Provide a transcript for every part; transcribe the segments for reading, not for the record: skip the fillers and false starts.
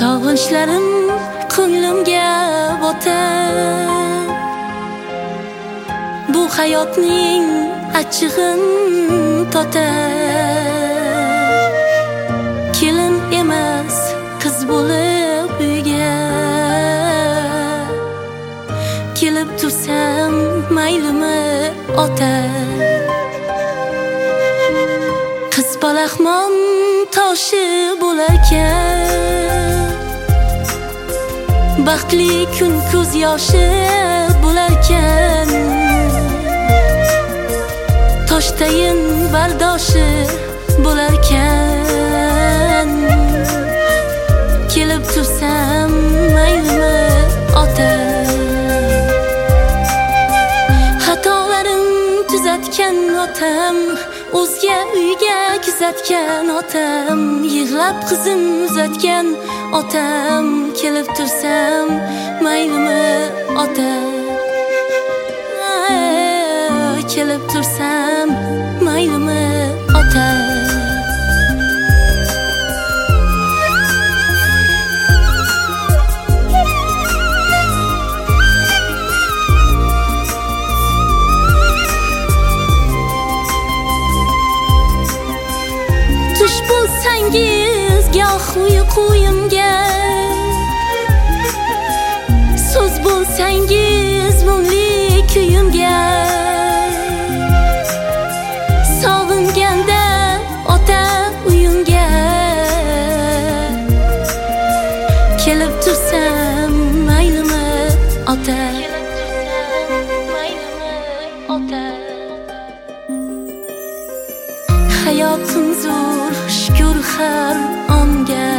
Sog'inchlarim ko'nglimga botar, bu hayotning achchig'in totar. Kelin emas qiz bo'lib uyga kelib tursam maylimi ota? Qiz palaxmon toshi bo'larkan, baxtli kun ko'z yoshi bo'larkan, toshtayin bardoshi bo'larkan. Kelib tursam maylimi ota? Xatolarim tuzatgan otam, o'zga uyga kuzatgan otam, yig'lab qizim uzatgan otam. Kelib tursam maylimi ota? Kelib tursam maylimi ota? Tush bo'lsangiz goh uyquyimga, so'z bo'lsangiz mungli kuyimga, sog'inganda ota uyimga kelib tursam maylimi ota? Hayotim zo'r shukr har onga,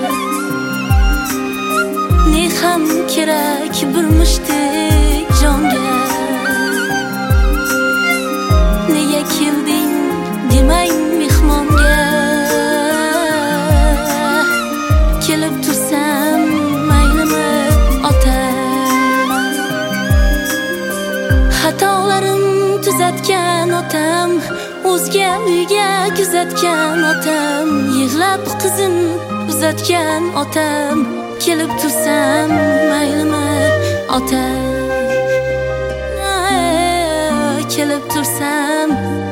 ne ham kerak bir mushtdek jonga. Nega kelding demang mehmonga, kelib tursam maylimi ota? Xatolarim tuzatgan otam, o'zga uyga kuzatgan otam, yig'lab qizim uzatgan otam. Kelib tursam maylimi ota? Kelib tursam